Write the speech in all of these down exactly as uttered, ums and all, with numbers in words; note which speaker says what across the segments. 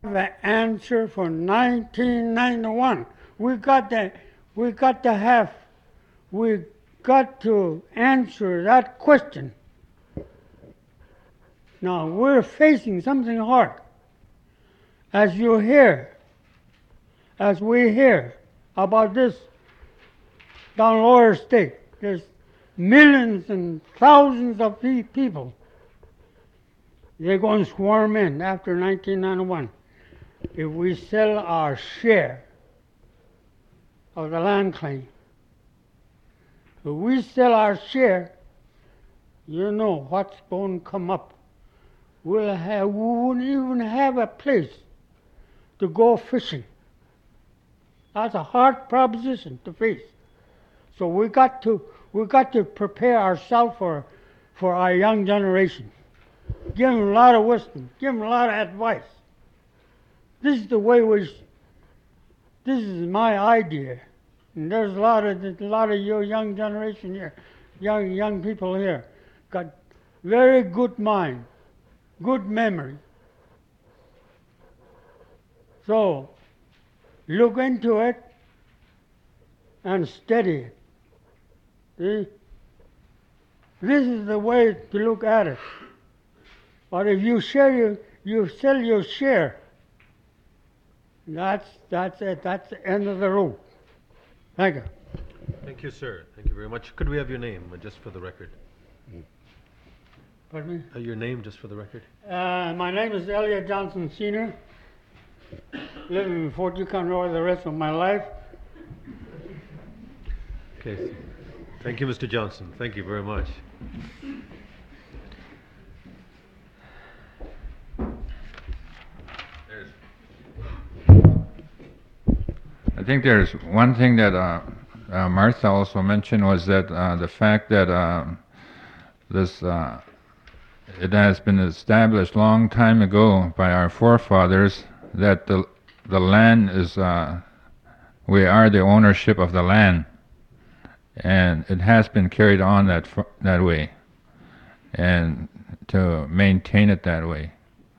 Speaker 1: The answer for nineteen ninety-one. We got that. We got to have. We got to answer that question. Now we're facing something hard. As you hear, as we hear about this down lower state, there's millions and thousands of people. They're going to swarm in after nineteen ninety-one. If we sell our share of the land claim, if we sell our share, you know what's going to come up. We'll have, we won't even have a place to go fishing. That's a hard proposition to face. So we got to we got to prepare ourselves for for our young generation. Give them a lot of wisdom. Give them a lot of advice. This is the way we. This is my idea, and there's a lot of a lot of your young generation here, young young people here, got very good mind, good memory. So look into it and study it. See? This is the way to look at it. But if you share your, you sell your share, that's that's it. That's the end of the road. Thank you.
Speaker 2: Thank you, sir. Thank you very much. Could we have your name, uh, just for the record?
Speaker 1: Pardon me?
Speaker 2: Uh, your name, just for the record.
Speaker 1: Uh, my name is Elliot Johnson Senior Living in Fort Yukon Road the rest of my life.
Speaker 2: Okay. Thank you, Mister Johnson. Thank you very much.
Speaker 3: I think there's one thing that uh, uh, Martha also mentioned was that uh, the fact that uh, this uh, it has been established long time ago by our forefathers that the the land is uh, we are the ownership of the land, and it has been carried on that that way, and to maintain it that way.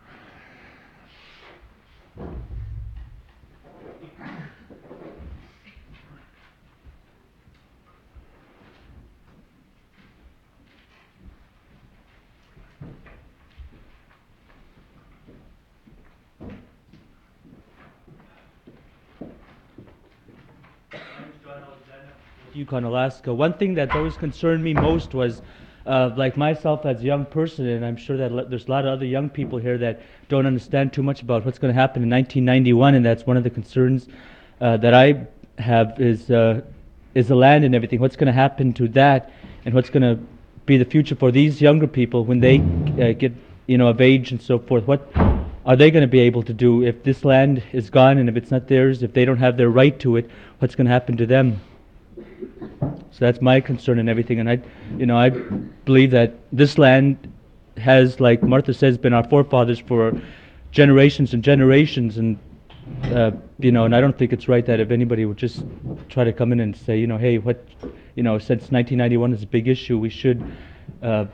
Speaker 4: Yukon, Alaska. One thing that always concerned me most was, uh, like myself as a young person, and I'm sure that le- there's a lot of other young people here that don't understand too much about what's going to happen in nineteen ninety-one, and that's one of the concerns uh, that I have is uh, is the land and everything. What's going to happen to that, and what's going to be the future for these younger people when they uh, get, you know, of age and so forth? What are they going to be able to do if this land is gone and if it's not theirs, if they don't have their right to it? What's going to happen to them? So that's my concern and everything, and I, you know, I believe that this land has, like Martha says, been our forefathers for generations and generations, and uh, you know, and I don't think it's right that if anybody would just try to come in and say, you know, hey, what, you know, since nineteen ninety-one is a big issue, we should uh,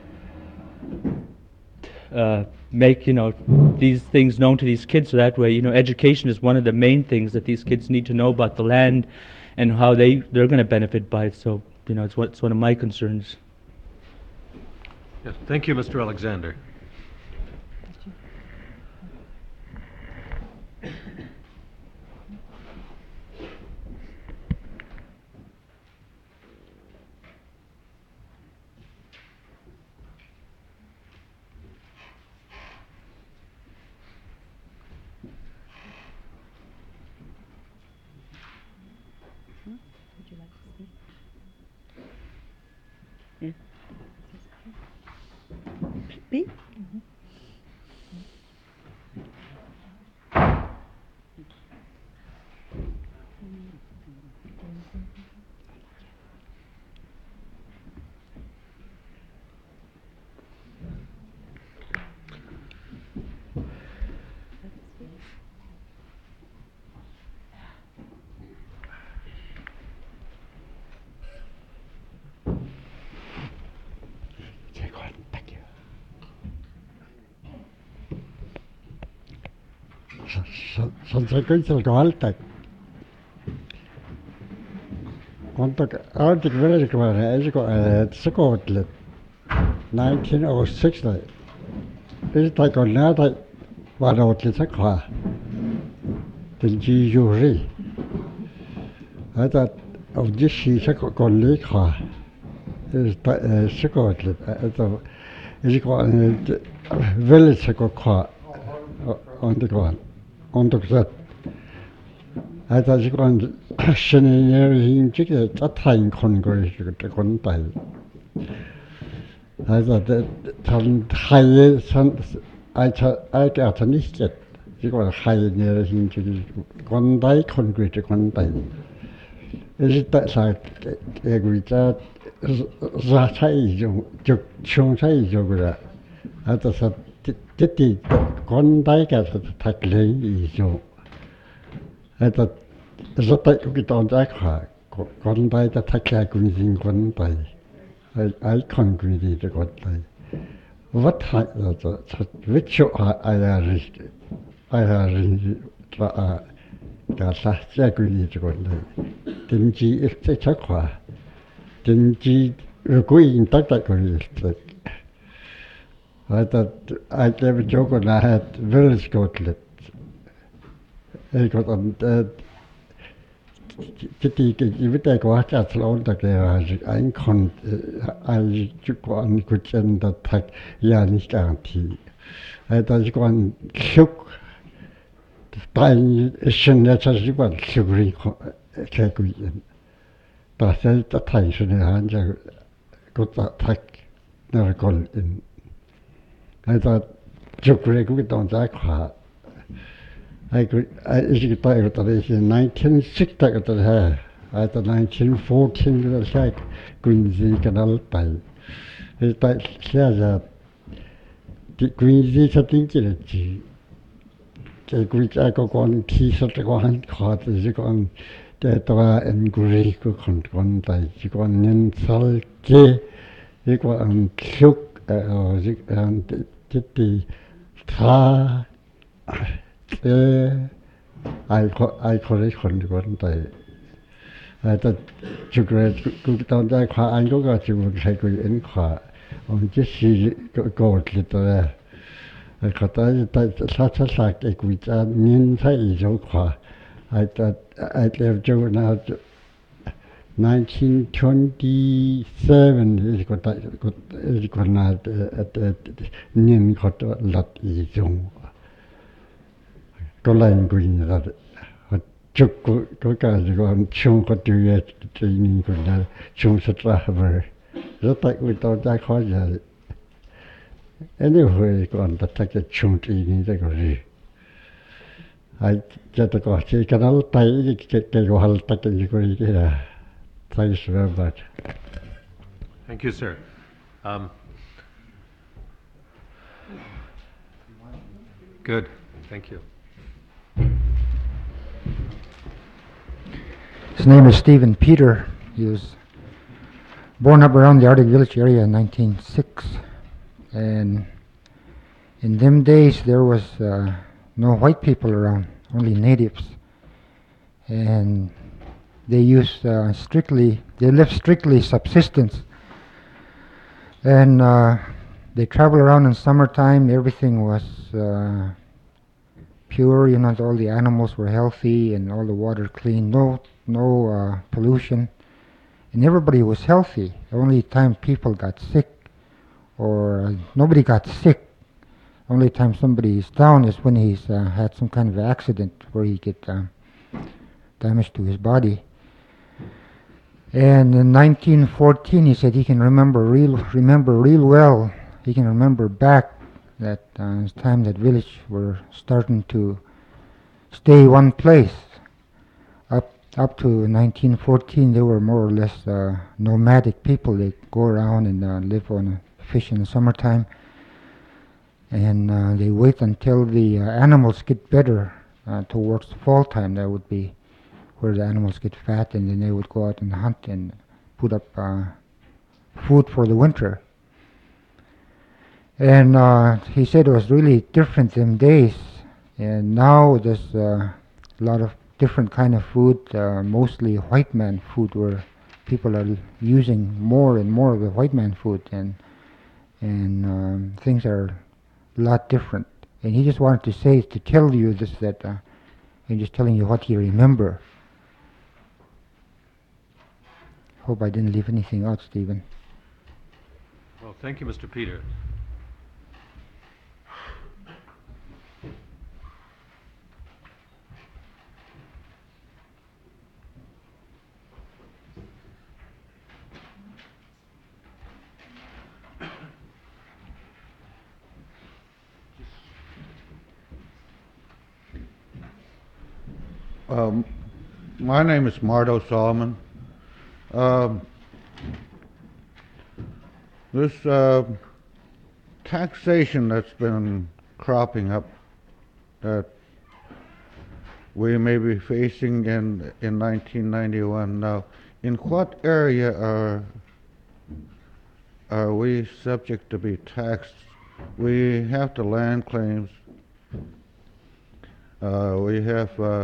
Speaker 4: uh, make, you know, these things known to these kids, so that way, you know, education is one of the main things that these kids need to know about the land and how they, they're going to benefit by it. So, you know, it's, what, it's one of my concerns.
Speaker 2: Yes. Thank you, Mister Alexander.
Speaker 5: Me? Sansakunsel Galtak. Kontak Arctic Village was at Scotland, nineteen oh six. It's like on that one out in Sakwa. The G U R. I thought of this she's a colleague. Is Scotland. It's got a village on the ground, on the ground. I thought you can shenanigans in a time congress to contact. I thought that some high some I I got an islet. You got a high near him to one day congress to contact. Is it that like agree that that is your chung size over I thought that the one day got the tackling is your. I thought rất tại cái tàu giá khá con bay ta thắc lại cũng riêng con bay ai ai con cũng đi được con bay vất hại là cho vết chỗ ai là gì ai là gì là cả sa sẽ cũng đi được con bay chính trị sẽ chắc khá chính trị rồi cũng tất cả cũng đi được I thought I never joke when I had village Scotland. I got on the Kitty with a watch at Sloan that I con I took one good send that pack Yanis guarantee. I thought you go shook buying a shin that as you want sugary cake. But I said the place in the hand I got that pack never got in. I thought sugary good on that car. I could, I could buy it in nineteen sixty. I thought nineteen fourteen was like Quincy Canal Pie. It's like Saza Quincy Satinki. Which I go on piece of the one card as you go on that and Greek on by you go on in Salke, you go on Cook and the Tra. I I collectคนคนไปแต่จุกเลยกูตอนได้ขวาอันก็ก็จุกใช้กูเอ็นขวาผมจะสีก็โกรธเลยตัวไอ้ขวาแต่แต่ชัดชัดสักไอ้กูจะนิ่งใช้อีกขวาไอ้แต่ไอ้เลี้ยวจุกน่าnineteen twenty-seven is got got is got not atนิ่งขวาตัวหลัดอีกจงก็ไล่กุยนี่ละจุกก็ก็การจะก็ช่วงก็ดูแลจีนี่ก็ได้ช่วงสุดท้ายเลยแล้วแต่กุยตอนได้ข้อใหญ่ anyway ก่อนแต่ถ้าจะช่วงจีนี่ได้ก็ดีไอ้จะตะก็ที่กันแล้วไปเกี่ยวกับฮัลตะกันอยู่ก็ดีนะ thanks very much
Speaker 2: Thank you, sir. Um, good. Thank you.
Speaker 6: His name is Stephen Peter. He was born up around the Arctic Village area in nineteen oh six. And in them days there was uh, no white people around, only natives. And they used uh, strictly, they lived strictly subsistence. And uh, they traveled around in summertime, everything was uh, pure, you know, all the animals were healthy and all the water clean, no no uh, pollution, and everybody was healthy. The only time people got sick, or uh, nobody got sick, only time somebody is down is when he's uh, had some kind of accident where he get uh, damage to his body. And in nineteen fourteen he said he can remember real remember real well, he can remember back that uh, time that village were starting to stay one place. Up up to nineteen fourteen, they were more or less uh, nomadic people. They go around and uh, live on uh, fish in the summertime, and uh, they wait until the uh, animals get better uh, towards fall time. That would be where the animals get fat, and then they would go out and hunt and put up uh, food for the winter. And uh, he said it was really different them days. And now there's uh, a lot of different kind of food, uh, mostly white man food, where people are using more and more of the white man food, and and um, things are a lot different. And he just wanted to say, to tell you this, that uh, and just telling you what he remember. Hope I didn't leave anything out, Stephen.
Speaker 2: Well, thank you, Mister Peter.
Speaker 7: Um, my name is Mardo Solomon. Um, this uh, taxation that's been cropping up that we may be facing in in nineteen ninety-one now, in what area are are we subject to be taxed? We have the land claims. Uh, we have uh,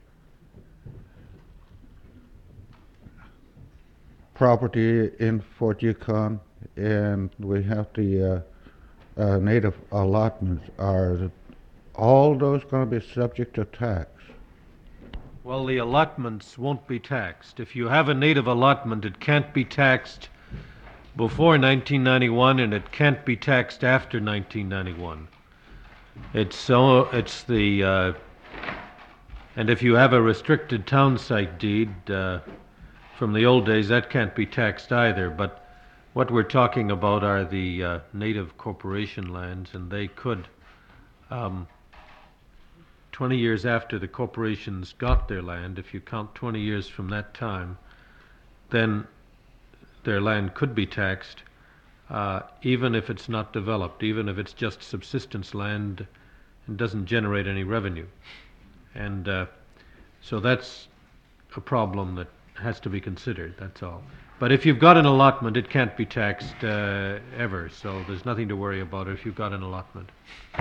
Speaker 7: property in Fort Yukon, and we have the uh, uh, native allotments. Are all those going to be subject to tax?
Speaker 2: Well, the allotments won't be taxed. If you have a native allotment, it can't be taxed before nineteen ninety-one, and it can't be taxed after nineteen ninety-one. It's so it's the uh, and if you have a restricted town site deed uh, from the old days, that can't be taxed either. But what we're talking about are the uh, native corporation lands, and they could, um, twenty years after the corporations got their land, if you count twenty years from that time, then their land could be taxed, uh, even if it's not developed, even if it's just subsistence land and doesn't generate any revenue. And uh, so that's a problem that has to be considered, that's all. But if you've got an allotment, it can't be taxed uh, ever, so there's nothing to worry about if you've got an allotment.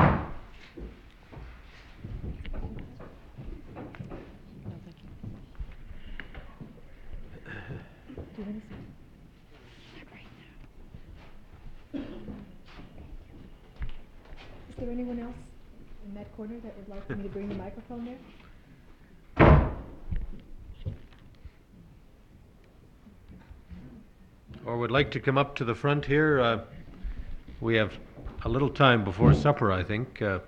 Speaker 8: Is there anyone else in that corner that would like me to bring the microphone there?
Speaker 2: Or would like to come up to the front here? Uh, we have a little time before supper, I think. Uh,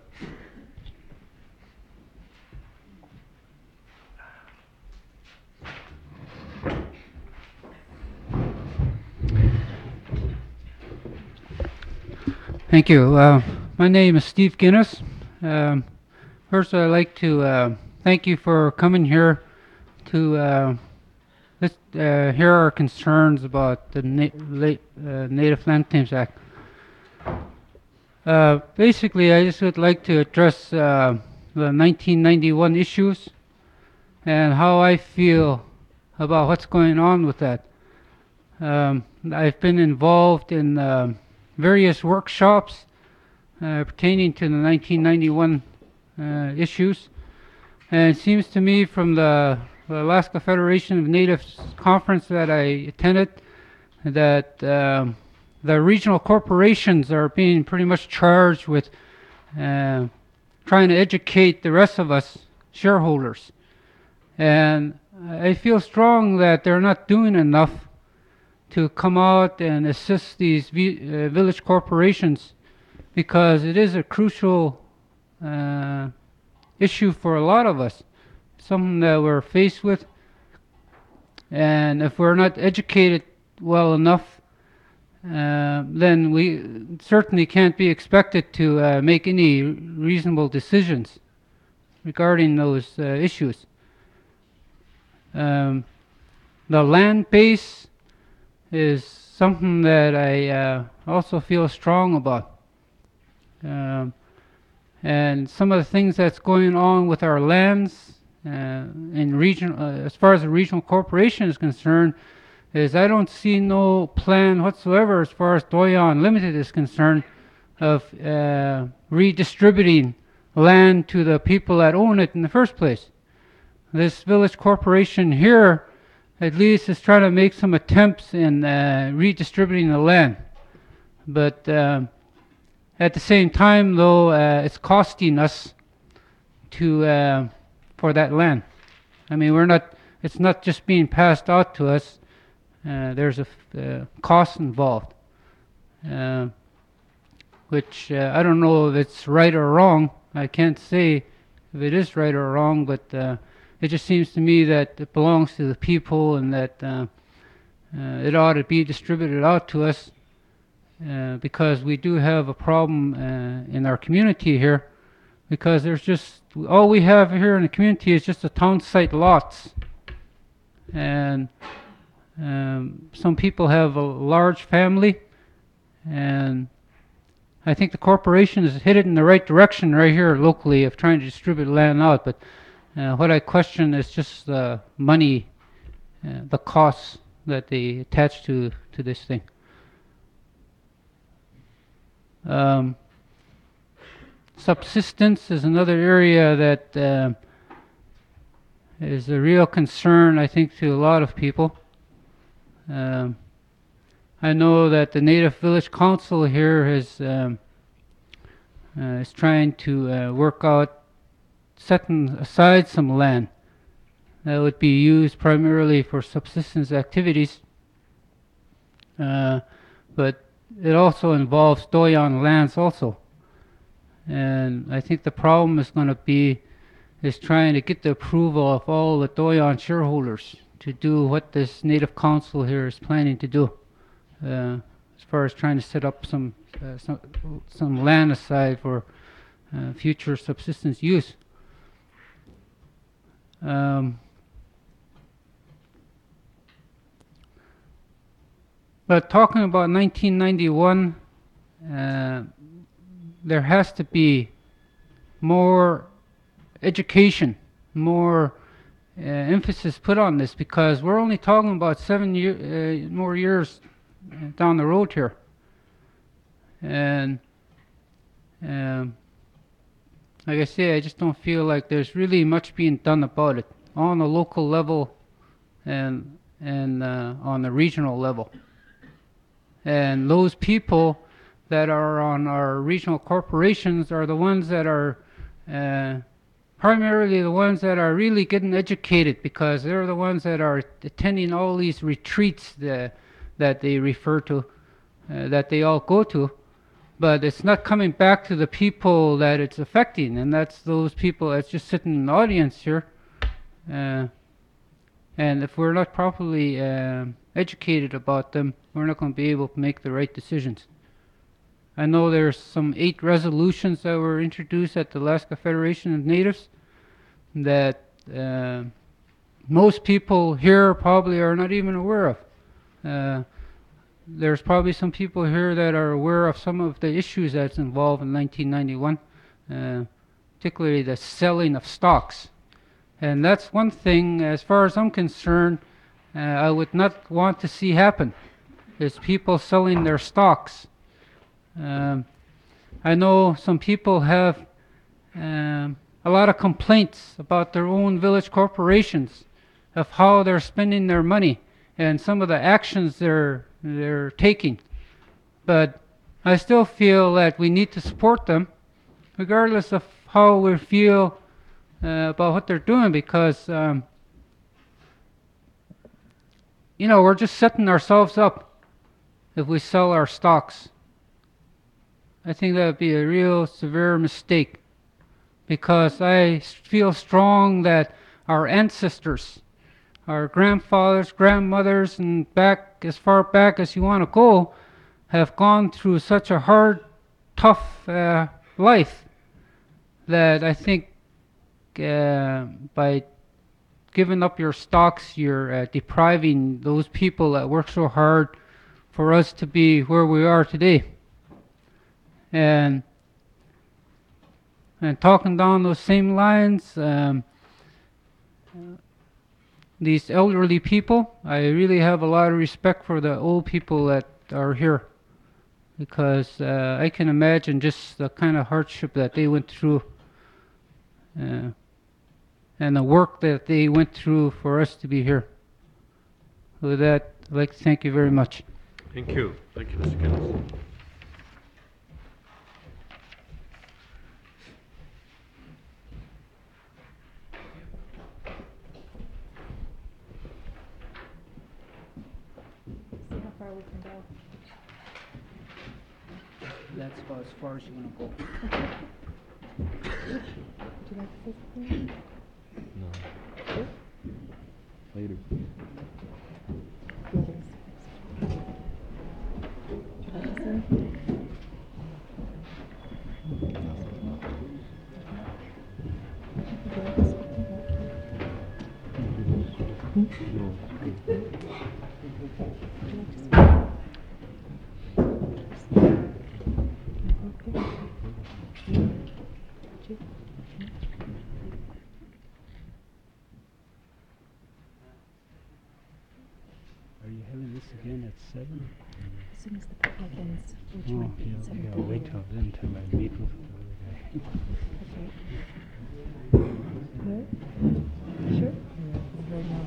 Speaker 9: Thank you. Uh, my name is Steve Guinness. Um, first, I'd like to uh, thank you for coming here to uh, let's, uh, hear our concerns about the Na late, uh, Native Land Claims Act. Uh, basically, I just would like to address uh, the nineteen ninety-one issues and how I feel about what's going on with that. Um, I've been involved in uh, various workshops uh, pertaining to the nineteen ninety-one uh, issues, and it seems to me from the, the Alaska Federation of Natives conference that I attended that um, the regional corporations are being pretty much charged with uh, trying to educate the rest of us shareholders, and I feel strong that they're not doing enough to come out and assist these vi uh, village corporations, because it is a crucial uh, issue for a lot of us, something that we're faced with, and if we're not educated well enough, uh, then we certainly can't be expected to uh, make any reasonable decisions regarding those uh, issues. Um, the land base is something that I uh, also feel strong about. Um, and some of the things that's going on with our lands uh, in region, uh, as far as the regional corporation is concerned, is I don't see no plan whatsoever as far as Doyon Limited is concerned of uh, redistributing land to the people that own it in the first place. This village corporation here at least is trying to make some attempts in uh, redistributing the land. But uh, at the same time, though, uh, it's costing us to uh, for that land. I mean, we're not. It's not just being passed out to us. Uh, there's a f- uh, cost involved, uh, which uh, I don't know if it's right or wrong. I can't say if it is right or wrong, but uh, it just seems to me that it belongs to the people and that uh, uh, it ought to be distributed out to us uh, because we do have a problem uh, in our community here, because there's just, all we have here in the community is just the town site lots. And um, some people have a large family, and I think the corporation is headed in the right direction right here locally of trying to distribute land out. But uh, what I question is just the money, uh, the costs that they attach to, to this thing. Um, subsistence is another area that uh, is a real concern, I think, to a lot of people. Um, I know that the Native Village Council here is um, uh, is trying to uh, work out setting aside some land that would be used primarily for subsistence activities, uh, but it also involves Doyon lands also. And I think the problem is going to be is trying to get the approval of all the Doyon shareholders to do what this Native Council here is planning to do, uh, as far as trying to set up some uh, some, some land aside for uh, future subsistence use. Um, but talking about nineteen ninety-one, uh, there has to be more education, more uh, emphasis put on this, because we're only talking about seven year, uh, more years down the road here. And um, like I say, I just don't feel like there's really much being done about it on the local level and and uh, on the regional level. And those people that are on our regional corporations are the ones that are uh, primarily the ones that are really getting educated, because they're the ones that are attending all these retreats that, that they refer to, uh, that they all go to. But it's not coming back to the people that it's affecting, and that's those people that's just sitting in the audience here. Uh, and if we're not properly uh, educated about them, we're not going to be able to make the right decisions. I know there's some eight resolutions that were introduced at the Alaska Federation of Natives that uh, most people here probably are not even aware of. Uh, there's probably some people here that are aware of some of the issues that's involved in nineteen ninety-one, uh, particularly the selling of stocks. And that's one thing, as far as I'm concerned, uh, I would not want to see happen, is people selling their stocks. Um, I know some people have um, a lot of complaints about their own village corporations, of how they're spending their money and some of the actions they're they're taking. But I still feel that we need to support them, regardless of how we feel uh, about what they're doing, because um, you know, we're just setting ourselves up if we sell our stocks. I think that would be a real severe mistake, because I feel strong that our ancestors, our grandfathers, grandmothers, and back as far back as you want to go, have gone through such a hard, tough uh, life that I think uh, by giving up your stocks, you're uh, depriving those people that work so hard for us to be where we are today. And and talking down those same lines, um, these elderly people, I really have a lot of respect for the old people that are here, because uh, I can imagine just the kind of hardship that they went through uh, and the work that they went through for us to be here. With that, I'd like to thank you very much.
Speaker 2: Thank you. Thank you, Mister Kenneth.
Speaker 8: See how far we can go.
Speaker 9: That's about as far as you want to go.
Speaker 8: Would you like to say something?
Speaker 10: Later.
Speaker 8: Would you like to say anything? Would you like to
Speaker 9: Are you having this again at seven?
Speaker 8: As soon as the potluck ends, which
Speaker 9: Oh,
Speaker 8: might be
Speaker 9: yeah,
Speaker 8: at seven
Speaker 9: yeah,
Speaker 8: thirty.
Speaker 9: wait till then, till I meet with the other guy.
Speaker 8: Okay. Good? Sure? Right now.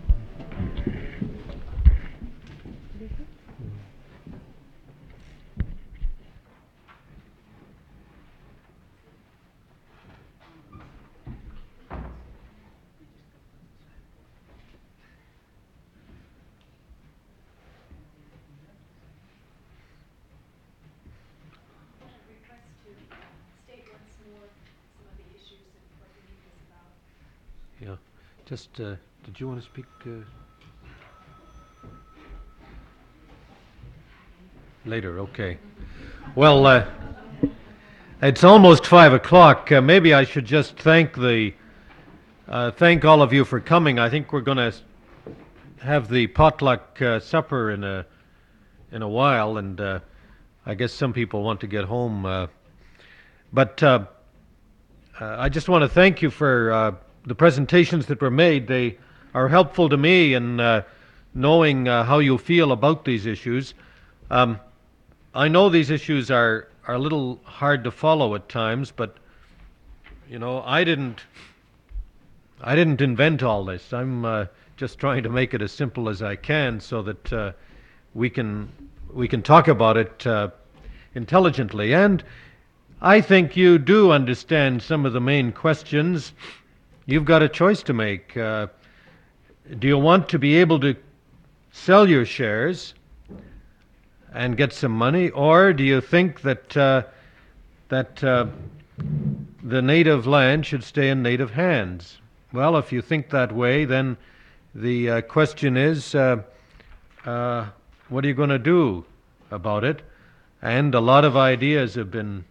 Speaker 2: Yeah. Just, uh, did you want to speak? Uh, later, okay. Well, uh, it's almost five o'clock. Uh, maybe I should just thank the, uh, thank all of you for coming. I think we're going to have the potluck uh, supper in a, in a while, and uh, I guess some people want to get home. Uh, but uh, uh, I just want to thank you for uh, the presentations that were made. They are helpful to me in uh, knowing uh, how you feel about these issues. Um, I know these issues are, are a little hard to follow at times, but you know, I didn't I didn't invent all this. I'm uh, just trying to make it as simple as I can so that uh, we can we can talk about it uh, intelligently. And I think you do understand some of the main questions. You've got a choice to make. Uh, do you want to be able to sell your shares and get some money, or do you think that uh, that uh, the native land should stay in native hands? Well, if you think that way, then the uh, question is, uh, uh, what are you going to do about it? And a lot of ideas have been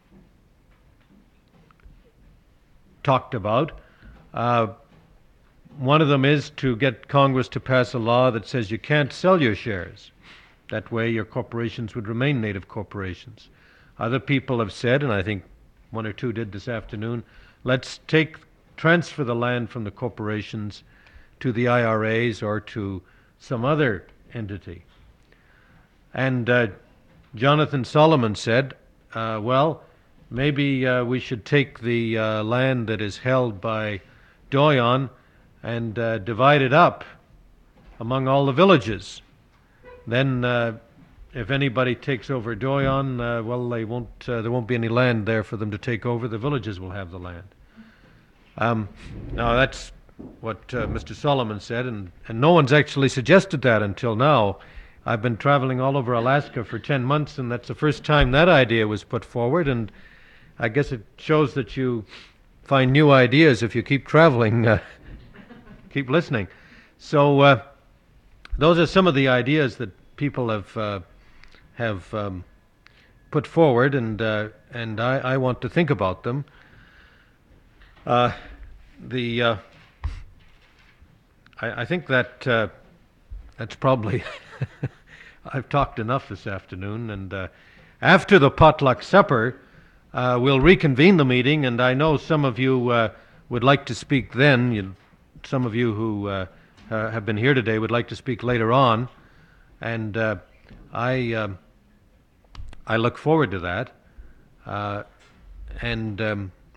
Speaker 2: talked about. Uh, one of them is to get Congress to pass a law that says you can't sell your shares. That way your corporations would remain native corporations. Other people have said, and I think one or two did this afternoon, let's take transfer the land from the corporations to the I R As or to some other entity. And uh, Jonathan Solomon said, uh, well, maybe uh, we should take the uh, land that is held by Doyon and uh, divide it up among all the villages. Then uh, if anybody takes over Doyon, uh, well, they won't, uh, there won't be any land there for them to take over. The villages will have the land. Um, now, that's what uh, Mister Solomon said, and, and no one's actually suggested that until now. I've been traveling all over Alaska for ten months, and that's the first time that idea was put forward, and I guess it shows that you find new ideas if you keep traveling, uh, keep listening. So uh, those are some of the ideas that people have uh, have um, put forward, and uh, and I, I want to think about them. Uh, the uh, I, I think that uh, that's probably I've talked enough this afternoon, and uh, after the potluck supper, uh, we'll reconvene the meeting, and I know some of you uh, would like to speak then. You, some of you who uh, uh, have been here today would like to speak later on, and uh, I um, I look forward to that, uh, and um,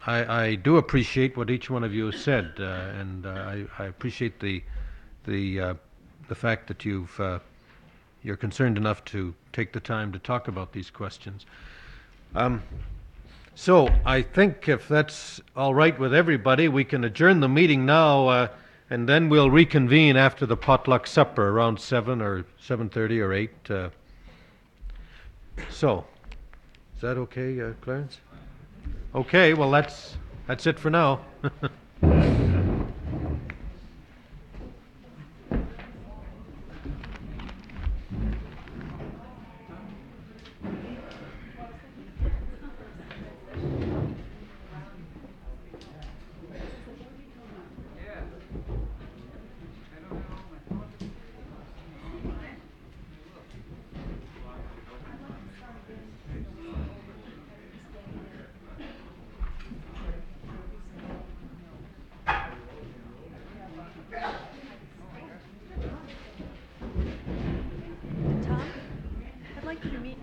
Speaker 2: I, I do appreciate what each one of you has said, uh, and uh, I, I appreciate the the uh, the fact that you've uh, you're concerned enough to take the time to talk about these questions. Um, so I think if that's all right with everybody, we can adjourn the meeting now, uh, and then we'll reconvene after the potluck supper around seven or seven thirty or eight. Uh, so, is that okay, uh, Clarence? Okay, well that's that's it for now.
Speaker 8: Tom, I'd like you to meet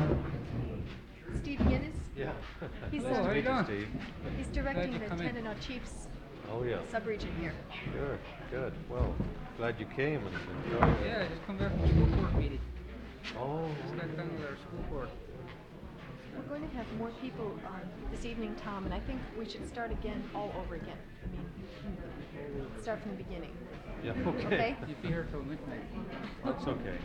Speaker 8: Steve Guinness.
Speaker 2: Yeah.
Speaker 8: He's,
Speaker 9: Hello,
Speaker 8: um,
Speaker 9: how you doing?
Speaker 2: Steve.
Speaker 8: he's directing
Speaker 9: you
Speaker 8: the
Speaker 9: come in.
Speaker 8: Tenino Chiefs
Speaker 2: Oh yeah.
Speaker 8: sub-region here.
Speaker 2: Sure. Good. Well, glad you came and enjoyed it.
Speaker 9: Yeah, I just come back from school board meeting.
Speaker 2: Oh.
Speaker 9: Just got done with our school board.
Speaker 8: We're going to have more people um, this evening, Tom, and I think we should start again, all over again. I mean, start from the beginning.
Speaker 2: Yeah. Okay.
Speaker 8: Okay?
Speaker 9: You'd be here till midnight.
Speaker 2: That's okay.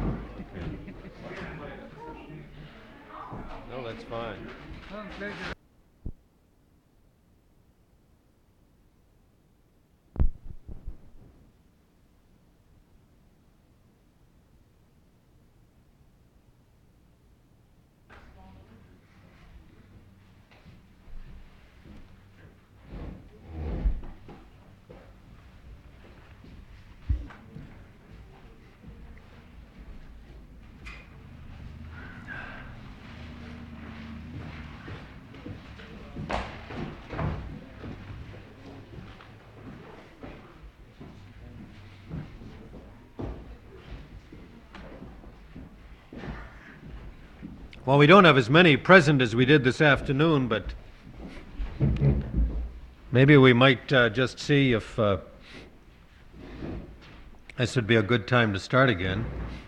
Speaker 2: No, that's fine.
Speaker 9: Well, pleasure.
Speaker 2: Well, we don't have as many present as we did this afternoon, but maybe we might uh, just see if uh, this would be a good time to start again.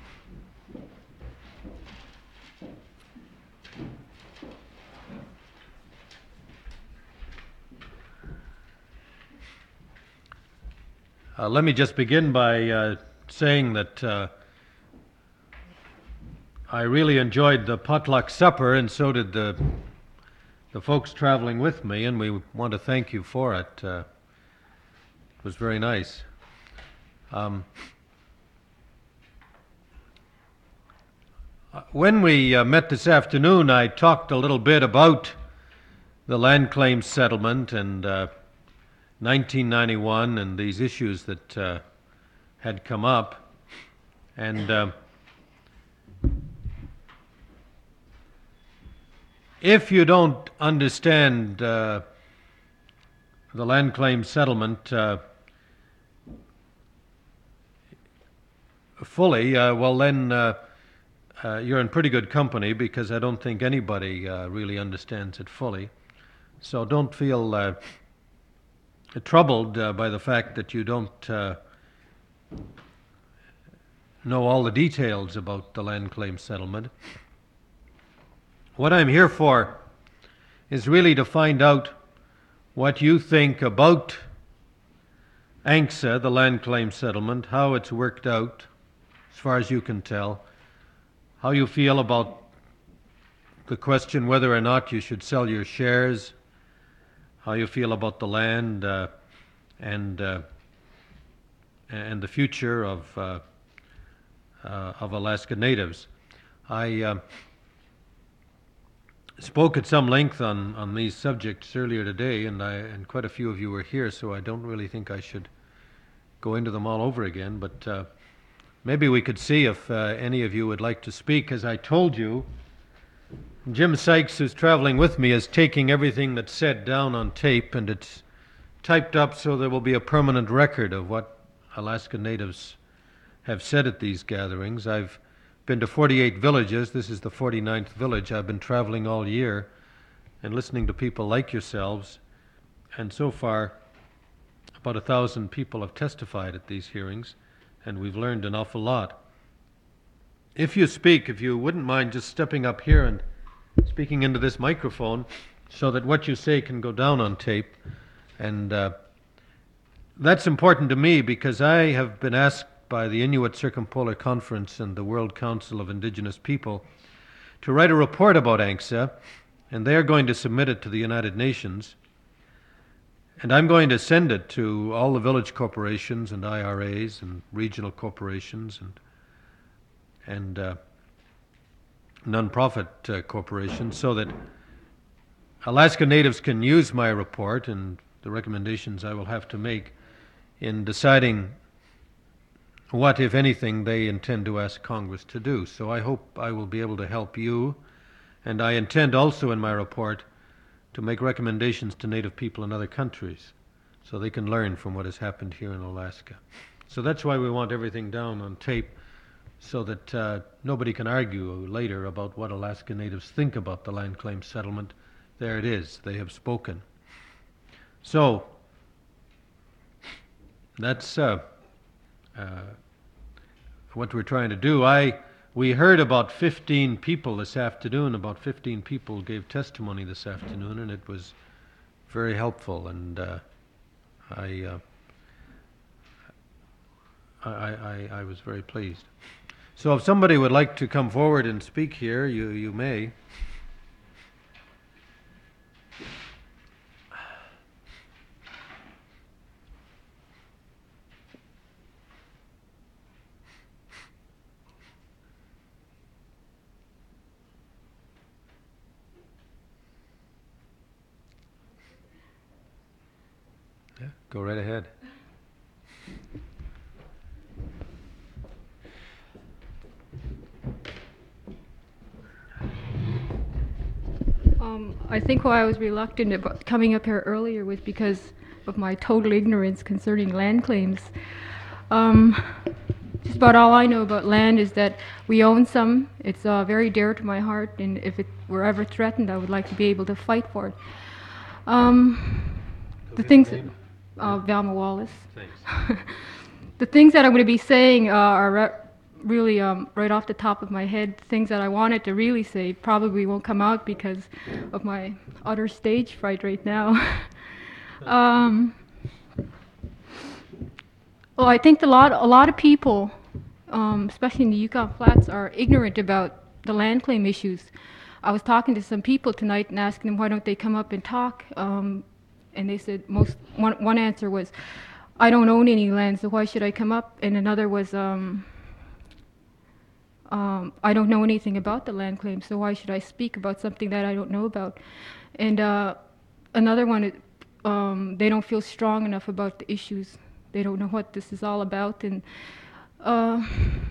Speaker 2: Uh, let me just begin by uh, saying that uh, I really enjoyed the potluck supper, and so did the the folks traveling with me, and we want to thank you for it. Uh, it was very nice. Um, uh, when we uh, met this afternoon, I talked a little bit about the land claim settlement and uh, nineteen ninety-one and these issues that uh, had come up, and uh, if you don't understand uh, the land claim settlement uh, fully, uh, well then uh, uh, you're in pretty good company, because I don't think anybody uh, really understands it fully. So don't feel uh, troubled uh, by the fact that you don't uh, know all the details about the land claim settlement. What I'm here for is really to find out what you think about A N C S A, the land claim settlement, how it's worked out, as far as you can tell, how you feel about the question whether or not you should sell your shares, how you feel about the land uh, and uh, and the future of uh, uh, of Alaska Natives. I uh, spoke at some length on, on these subjects earlier today, and I and quite a few of you were here, so I don't really think I should go into them all over again. But uh, maybe we could see if uh, any of you would like to speak. As I told you, Jim Sykes, who's traveling with me, is taking everything that's said down on tape, and it's typed up so there will be a permanent record of what Alaska Natives have said at these gatherings. I've been to forty-eight villages. This is the forty-ninth village. I've been traveling all year, and listening to people like yourselves. And so far, about a thousand people have testified at these hearings, and we've learned an awful lot. If you speak, if you wouldn't mind just stepping up here and speaking into this microphone so that what you say can go down on tape. And uh, that's important to me because I have been asked by the Inuit Circumpolar Conference and the World Council of Indigenous People to write a report about A N C S A, and they are going to submit it to the United Nations. And I'm going to send it to all the village corporations and I R As and regional corporations and and uh, non-profit uh, corporations so that Alaska Natives can use my report and the recommendations I will have to make in deciding what, if anything, they intend to ask Congress to do. So I hope I will be able to help you, and I intend also in my report to make recommendations to Native people in other countries so they can learn from what has happened here in Alaska. So that's why we want everything down on tape so that uh, nobody can argue later about what Alaska Natives think about the land claim settlement. There it is. They have spoken. So that's uh, uh, what we're trying to do. I we heard about fifteen people this afternoon. About fifteen people gave testimony this afternoon, and it was very helpful. And uh, I, uh, I, I I was very pleased. So if somebody would like to come forward and speak here, you you may. Yeah, go right ahead.
Speaker 10: Um, I think why I was reluctant about coming up here earlier was because of my total ignorance concerning land claims. Um, just about all I know about land is that we own some. It's uh, very dear to my heart, and if it were ever threatened, I would like to be able to fight for it. Um, the things, uh, Velma Wallace.
Speaker 2: Thanks.
Speaker 10: The things that I'm going to be saying uh, are re really um, right off the top of my head. Things that I wanted to really say probably won't come out because of my utter stage fright right now. um, well, I think a lot, a lot of people, um, especially in the Yukon Flats, are ignorant about the land claim issues. I was talking to some people tonight and asking them why don't they come up and talk, um, and they said most one, one answer was, I don't own any land, so why should I come up? And another was, um, um, I don't know anything about the land claim, so why should I speak about something that I don't know about? And uh, another one, um, they don't feel strong enough about the issues. They don't know what this is all about. And uh,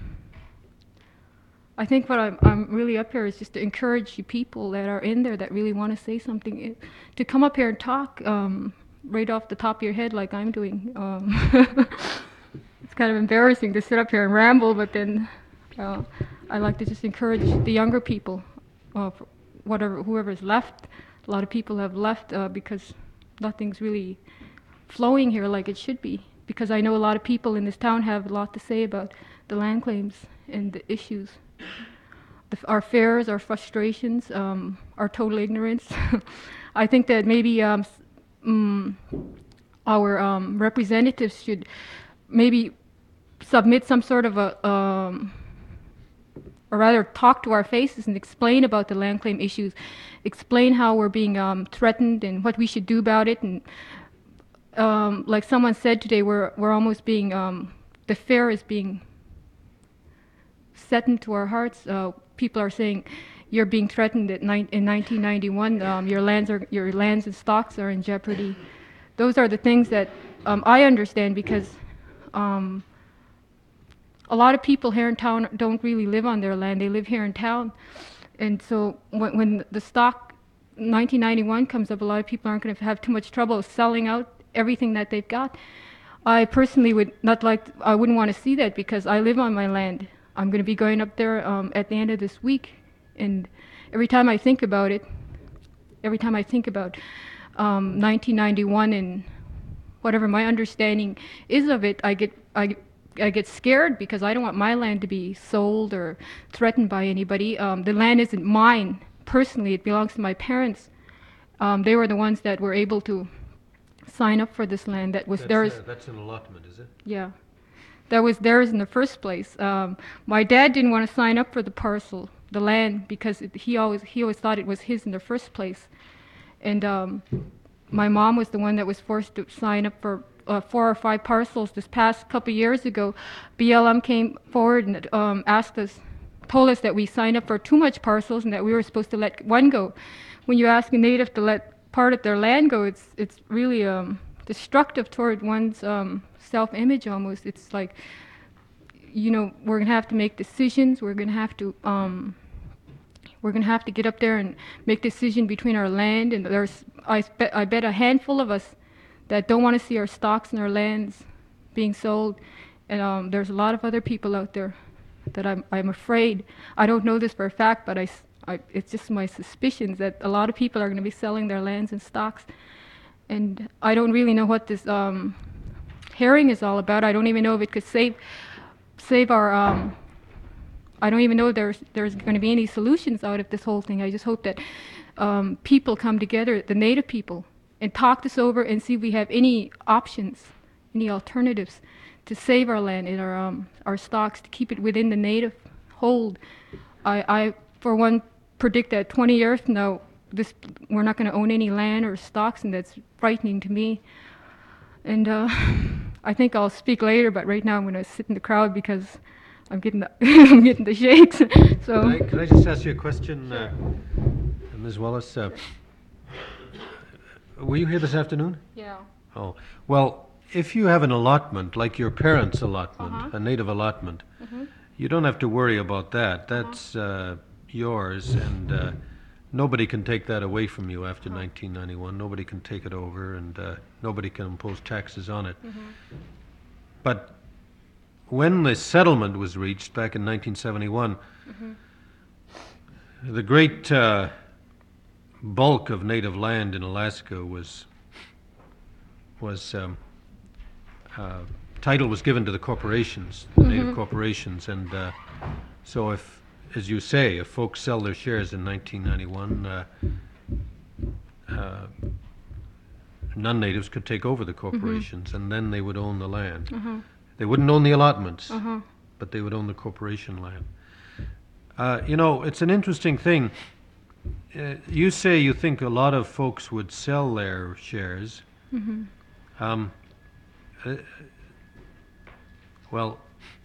Speaker 10: I think what I'm, I'm really up here is just to encourage you people that are in there that really want to say something, to come up here and talk. Um, right off the top of your head like I'm doing. Um, it's kind of embarrassing to sit up here and ramble, but then uh, I like to just encourage the younger people, uh, whatever, whoever's left. A lot of people have left uh, because nothing's really flowing here like it should be, because I know a lot of people in this town have a lot to say about the land claims and the issues. The, our fears, our frustrations, um, our total ignorance. I think that maybe um, Mm, our um, representatives should maybe submit some sort of a, um, or rather talk to our faces and explain about the land claim issues, explain how we're being um, threatened and what we should do about it. And um, like someone said today, we're, we're almost being, um, the fear is being set into our hearts. Uh, people are saying, you're being threatened at ni in nineteen ninety-one. Um, your lands are, your lands and stocks are in jeopardy. Those are the things that um, I understand because um, a lot of people here in town don't really live on their land. They live here in town, and so when, when the stock nineteen ninety-one comes up, a lot of people aren't going to have too much trouble selling out everything that they've got. I personally would not like. I wouldn't want to see that because I live on my land. I'm going to be going up there um, at the end of this week. And every time I think about it, every time I think about um, nineteen ninety-one and whatever my understanding is of it, I get I I get scared because I don't want my land to be sold or threatened by anybody. Um, the land isn't mine personally; it belongs to my parents. Um, they were the ones that were able to sign up for this land that was
Speaker 2: That's,
Speaker 10: theirs.
Speaker 2: uh, that's an allotment, is it?
Speaker 10: Yeah, that was theirs in the first place. Um, my dad didn't want to sign up for the parcel, the land, because it, he always he always thought it was his in the first place. And um, my mom was the one that was forced to sign up for uh, four or five parcels. This past couple of years ago, B L M came forward and um, asked us, told us that we signed up for too much parcels and that we were supposed to let one go. When you ask a native to let part of their land go, it's it's really um, destructive toward one's um, self-image almost. It's like, you know, we're gonna have to make decisions. We're gonna have to um, we're gonna have to get up there and make decision between our land. And there's I bet I bet a handful of us that don't want to see our stocks and our lands being sold. And um, there's a lot of other people out there that I'm I'm afraid. I don't know this for a fact, but I. I, it's just my suspicions that a lot of people are going to be selling their lands and stocks, and I don't really know what this um, hearing is all about. I don't even know if it could save save our. Um, I don't even know if there's there's going to be any solutions out of this whole thing. I just hope that um, people come together, the Native people, and talk this over and see if we have any options, any alternatives to save our land and our um, our stocks, to keep it within the Native hold. I, I for one. predict that twenty years from now, this we're not going to own any land or stocks, and that's frightening to me. And uh, I think I'll speak later, but right now I'm going to sit in the crowd because I'm getting the I'm getting the shakes. So
Speaker 2: Can I, can I just ask you a question, uh, Miz Wallace? Uh, were you here this afternoon?
Speaker 10: yeah.
Speaker 2: Oh, well, if you have an allotment, like your parents' allotment,
Speaker 10: Uh-huh.
Speaker 2: a native allotment,
Speaker 10: Mhm.
Speaker 2: you don't have to worry about that. That's uh, yours, and uh, nobody can take that away from you after nineteen ninety-one. Nobody can take it over, and uh, nobody can impose taxes on it. But when the settlement was reached back in nineteen seventy-one, the great uh, bulk of native land in Alaska was was um, uh, title was given to the corporations, the native corporations, and uh, so if, as you say, if folks sell their shares in nineteen ninety-one, uh, uh, non-natives could take over the corporations, and then they would own the land. They wouldn't own the allotments,
Speaker 10: Uh-huh.
Speaker 2: but they would own the corporation land. Uh, you know, it's an interesting thing. Uh, you say you think a lot of folks would sell their shares. Um, uh, well,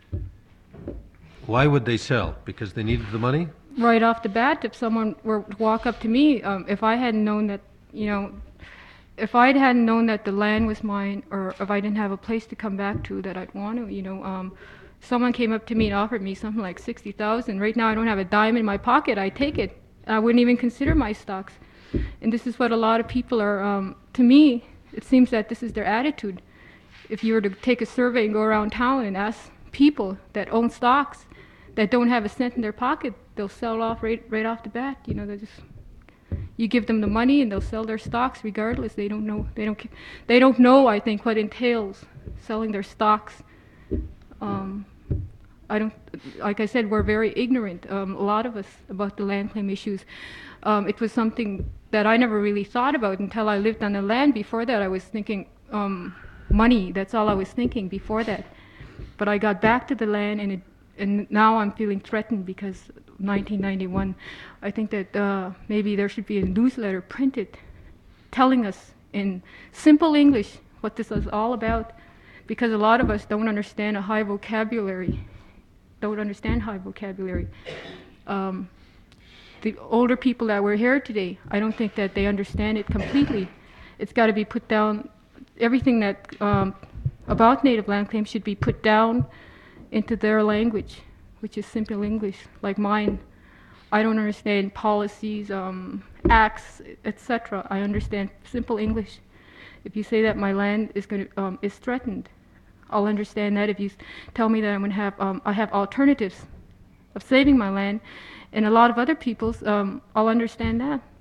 Speaker 2: why would they sell? Because they needed the money?
Speaker 10: Right off the bat, if someone were to walk up to me, um, if I hadn't known that, you know, if I hadn't known that the land was mine, or if I didn't have a place to come back to that I'd want to, you know, um, someone came up to me and offered me something like sixty thousand. Right now, I don't have a dime in my pocket. I take it. I wouldn't even consider my stocks. And this is what a lot of people are. Um, to me, it seems that this is their attitude. If you were to take a survey and go around town and ask people that own stocks that don't have a cent in their pocket, they'll sell off right right off the bat. You know, they just. You give them the money and they'll sell their stocks regardless. They don't know. They don't. ca- They don't know. I think what entails selling their stocks. Um, I don't. Like I said, we're very ignorant. Um, a lot of us about the land claim issues. Um, it was something that I never really thought about until I lived on the land. Before that, I was thinking um, money. That's all I was thinking before that. But I got back to the land, and it, and now I'm feeling threatened because nineteen ninety-one. I think that uh, maybe there should be a newsletter printed telling us in simple English what this is all about, because a lot of us don't understand a high vocabulary, don't understand high vocabulary. Um, the older people that were here today, I don't think that they understand it completely. It's got to be put down. Everything that um, about native land claims should be put down into their language, which is simple English, like mine. I don't understand policies, um, acts, et cetera. I understand simple English. If you say that my land is going to um, is threatened, I'll understand that. If you s- tell me that I'm going to have um, I have alternatives of saving my land, and a lot of other people's, um, I'll understand that.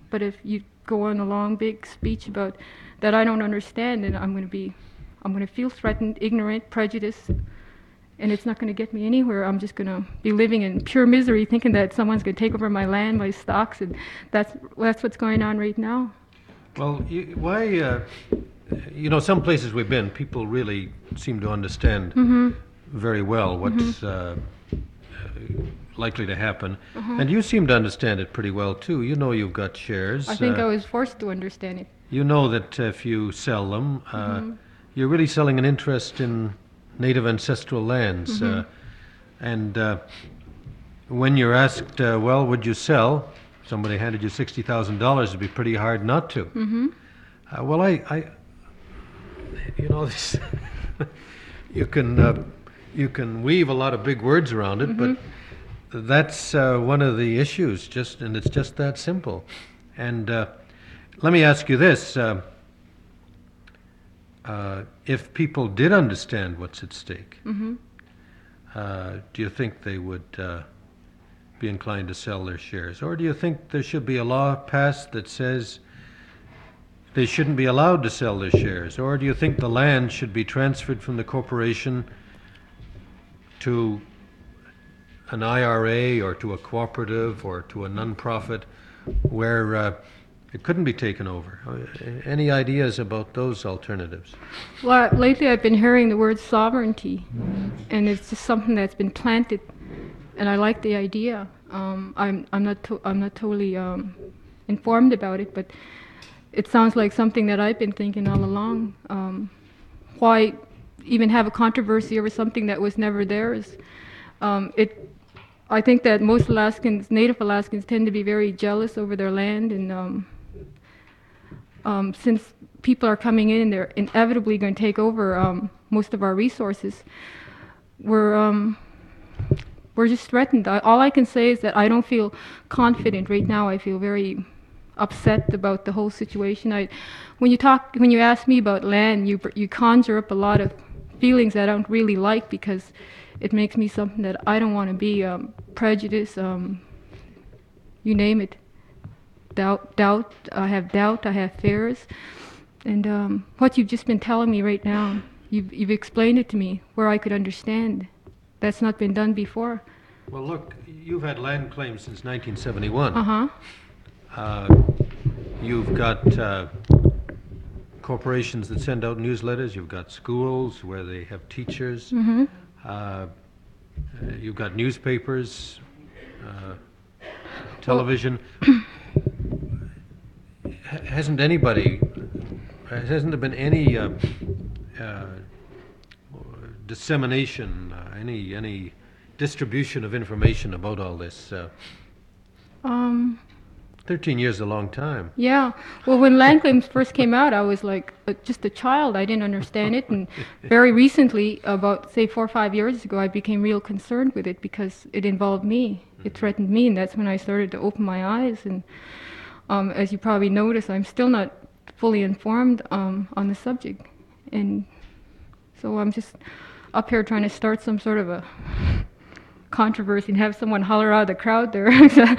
Speaker 10: But if you go on a long, big speech about that I don't understand, then I'm going to be, I'm going to feel threatened, ignorant, prejudiced, and it's not going to get me anywhere. I'm just going to be living in pure misery, thinking that someone's going to take over my land, my stocks, and that's that's what's going on right now.
Speaker 2: Well, you, why, uh, you know, some places we've been, people really seem to understand
Speaker 10: Mm-hmm.
Speaker 2: very well what's uh, likely to happen. And you seem to understand it pretty well, too. You know you've got shares.
Speaker 10: I think
Speaker 2: uh,
Speaker 10: I was forced to understand it.
Speaker 2: You know that if you sell them, uh,
Speaker 10: Mm-hmm.
Speaker 2: you're really selling an interest in native ancestral lands.
Speaker 10: Mm-hmm.
Speaker 2: Uh, and uh, when you're asked, uh, well, would you sell? Somebody handed you sixty thousand dollars, it'd be pretty hard not to.
Speaker 10: Mm-hmm.
Speaker 2: Uh, well, I, I, you know, this you can uh, you can weave a lot of big words around it,
Speaker 10: Mm-hmm.
Speaker 2: but that's uh, one of the issues. Just and it's just that simple. And uh, let me ask you this: uh, uh, if people did understand what's at stake,
Speaker 10: Mm-hmm.
Speaker 2: uh, do you think they would uh, be inclined to sell their shares, or do you think there should be a law passed that says they shouldn't be allowed to sell their shares? Or do you think the land should be transferred from the corporation to an I R A or to a cooperative or to a non-profit where uh, it couldn't be taken over? Uh, Any ideas about those alternatives?
Speaker 10: Well, lately I've been hearing the word sovereignty, and it's just something that's been planted, and I like the idea. Um, I'm I'm not to- I'm not totally um, informed about it, but it sounds like something that I've been thinking all along. Um, why even have a controversy over something that was never theirs? Um, it, I think that most Alaskans, Native Alaskans, tend to be very jealous over their land, and um, um, since people are coming in and they're inevitably going to take over um, most of our resources, we're um, we're just threatened. I, all I can say is that I don't feel confident right now. I feel very upset about the whole situation. I, when you talk, when you ask me about land, you you conjure up a lot of feelings that I don't really like, because it makes me something that I don't want to be. Um, prejudice, um, you name it. Doubt, doubt. I have doubt. I have fears, and um, what you've just been telling me right now, you've you've explained it to me where I could understand. That's not been done before.
Speaker 2: Well, look, you've had land claims since nineteen seventy-one.
Speaker 10: Uh-huh.
Speaker 2: Uh, you've got uh, corporations that send out newsletters. You've got schools where they have teachers.
Speaker 10: Mm-hmm.
Speaker 2: Uh, you've got newspapers, uh, television. Ha- hasn't anybody, hasn't there been any uh, uh, dissemination, uh, any any distribution of information about all this? Uh,
Speaker 10: Um.
Speaker 2: Thirteen years is a long time.
Speaker 10: Yeah. Well, when land claims first came out, I was like uh, just a child. I didn't understand it, and very recently, about say four or five years ago, I became real concerned with it because it involved me. It threatened me, and that's when I started to open my eyes. And um, as you probably noticed, I'm still not fully informed um, on the subject, and so I'm just up here trying to start some sort of a controversy and have someone holler out of the crowd there.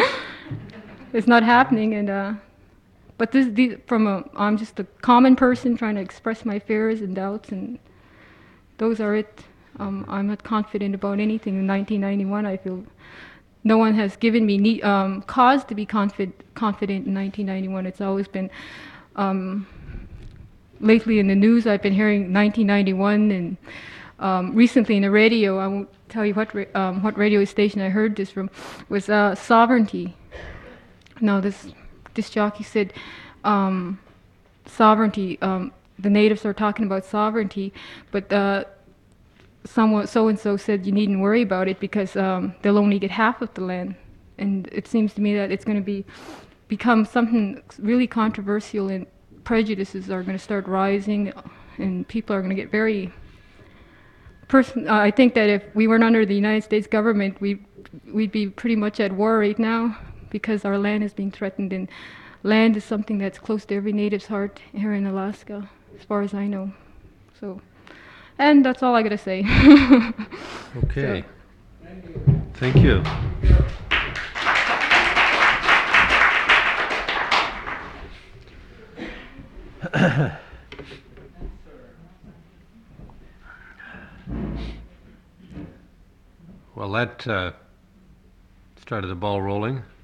Speaker 10: It's not happening, and uh, but this, these, from a, I'm just a common person trying to express my fears and doubts, and those are it. Um, I'm not confident about anything. In nineteen ninety-one, I feel no one has given me ne- um, cause to be confid- confident in nineteen ninety-one. It's always been, um, lately in the news, I've been hearing nineteen ninety-one, and um, recently in the radio, I won't tell you what, ra- um, what radio station I heard this from, was uh, sovereignty. Now, this this jockey said, um, sovereignty. Um, the natives are talking about sovereignty, but uh, someone so and so said you needn't worry about it because um, they'll only get half of the land. And it seems to me that it's going to be become something really controversial, and prejudices are going to start rising, and people are going to get very. Person, uh, I think that if we weren't under the United States government, we we'd be pretty much at war right now, because our land is being threatened, and land is something that's close to every native's heart here in Alaska, as far as I know. So, and that's all I gotta say.
Speaker 2: Okay. Thank you. Well, that uh, started the ball rolling.